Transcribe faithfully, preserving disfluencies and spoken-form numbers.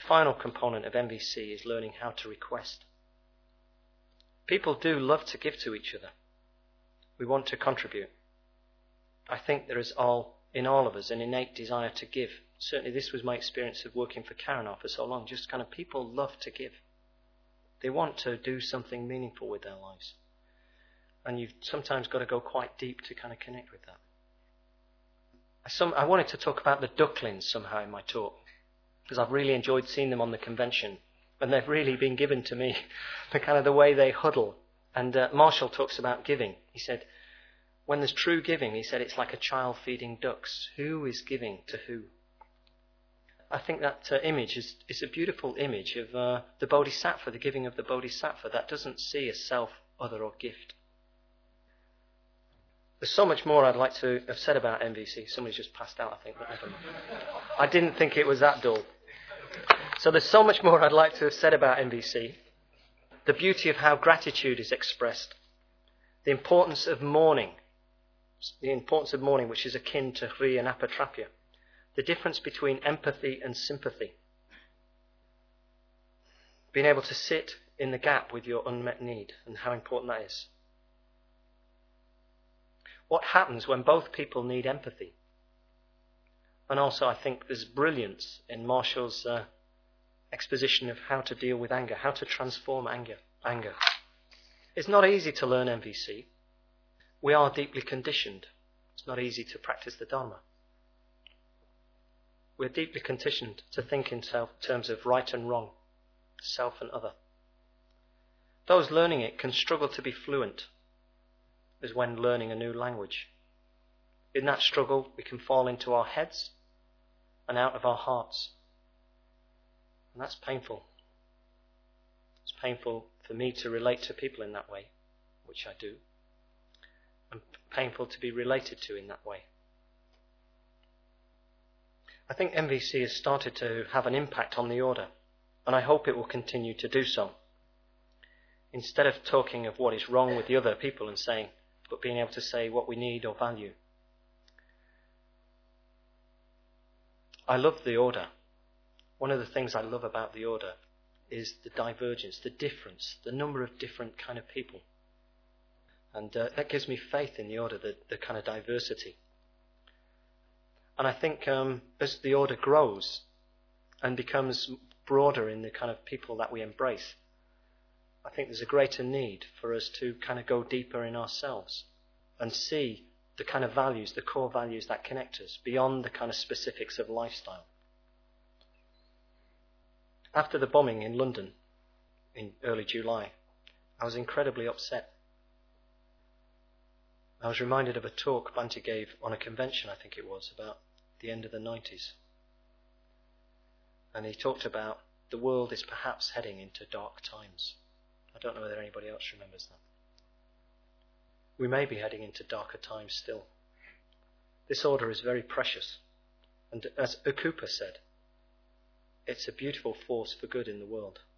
final component of M V C is learning how to request. People do love to give to each other. We want to contribute. I think there is all in all of us an innate desire to give. Certainly this was my experience of working for Caranar for so long. Just kind of people love to give. They want to do something meaningful with their lives. And you've sometimes got to go quite deep to kind of connect with that. I, some, I wanted to talk about the ducklings somehow in my talk, because I've really enjoyed seeing them on the convention. And they've really been given to me, the kind of the way they huddle. And uh, Marshall talks about giving. He said, when there's true giving, he said it's like a child feeding ducks. Who is giving to who? I think that uh, image is, is a beautiful image of uh, the Bodhisattva, the giving of the Bodhisattva. That doesn't see a self, other or gift. There's so much more I'd like to have said about M V C. Somebody's just passed out, I think. But never mind. I didn't think it was that dull. So there's so much more I'd like to have said about M V C. The beauty of how gratitude is expressed. The importance of mourning. The importance of mourning, which is akin to Hri and Apatrapya. The difference between empathy and sympathy. Being able to sit in the gap with your unmet need and how important that is. What happens when both people need empathy? And also I think there's brilliance in Marshall's uh, exposition of how to deal with anger, how to transform anger. anger. It's not easy to learn M V C. We are deeply conditioned. It's not easy to practice the Dharma. We're deeply conditioned to think in terms of right and wrong, self and other. Those learning it can struggle to be fluent, as when learning a new language. In that struggle, we can fall into our heads and out of our hearts. And that's painful. It's painful for me to relate to people in that way, which I do, and painful to be related to in that way. I think M V C has started to have an impact on the order, and I hope it will continue to do so. Instead of talking of what is wrong with the other people and saying, but being able to say what we need or value. I love the order. One of the things I love about the order is the divergence, the difference, the number of different kind of people. And uh, that gives me faith in the order, the, the kind of diversity. And I think um, as the order grows and becomes broader in the kind of people that we embrace, I think there's a greater need for us to kind of go deeper in ourselves and see the kind of values, the core values that connect us beyond the kind of specifics of lifestyle. After the bombing in London in early July, I was incredibly upset. I was reminded of a talk Bhante gave on a convention, I think it was, about the end of the nineties. And he talked about the world is perhaps heading into dark times. I don't know whether anybody else remembers that. We may be heading into darker times still. This order is very precious. And as Akupa said, it's a beautiful force for good in the world.